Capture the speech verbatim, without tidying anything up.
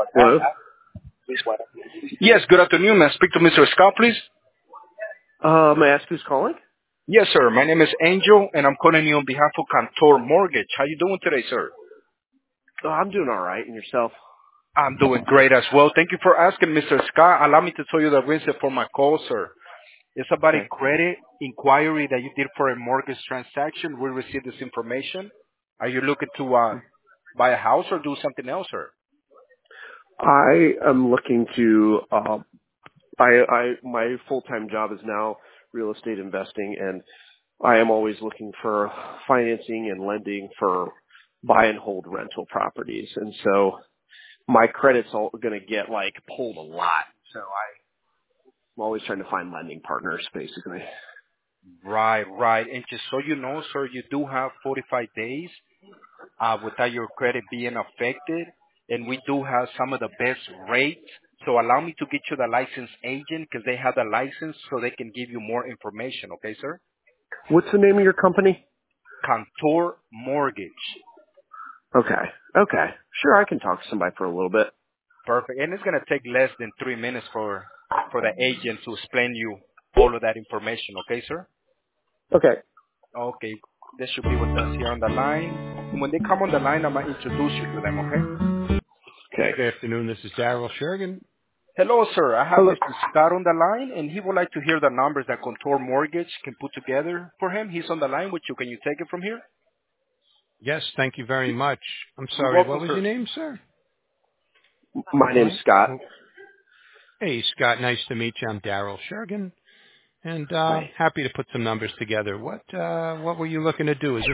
Hello? Yes, good afternoon. May I speak to Mister Scott, please? Uh, may I ask who's calling? Yes, sir. My name is Angel, and I'm calling you on behalf of Cantor Mortgage. How you doing today, sir? Oh, I'm doing all right. And yourself? I'm doing great as well. Thank you for asking, Mister Scott. Allow me to tell you the reason for my call, sir. It's about a Okay. credit inquiry that you did for a mortgage transaction. We received this information. Are you looking to uh, buy a house or do something else, sir? I am looking to, uh, I, I, my full-time job is now real estate investing, and I am always looking for financing and lending for buy and hold rental properties. And so my credit's all going to get like pulled a lot. So I, I'm always trying to find lending partners, basically. Right, right. And just so you know, sir, you do have forty-five days uh, without your credit being affected, and we do have some of the best rates. So allow me to get you the licensed agent because they have the license so they can give you more information. Okay, sir? What's the name of your company? Cantor Mortgage. Okay. Okay. Sure, I can talk to somebody for a little bit. Perfect. And it's going to take less than three minutes for, for the agent to explain you all of that information. Okay, sir? Okay. Okay. They should be with us here on the line. And when they come on the line, I'm going to introduce you to them, okay? Okay. Good afternoon. This is Daryl Shergan. Hello, sir. I have Hello. Mister Scott on the line, and he would like to hear the numbers that Contour Mortgage can put together for him. He's on the line with you. Can you take it from here? Yes, thank you very much. I'm You're sorry, what welcome, was sir. your name, sir? My name's Hi. Scott. Oh, hey, Scott. Nice to meet you. I'm Daryl Shergan, and uh, Hi. happy to put some numbers together. What uh, what were you looking to do? Is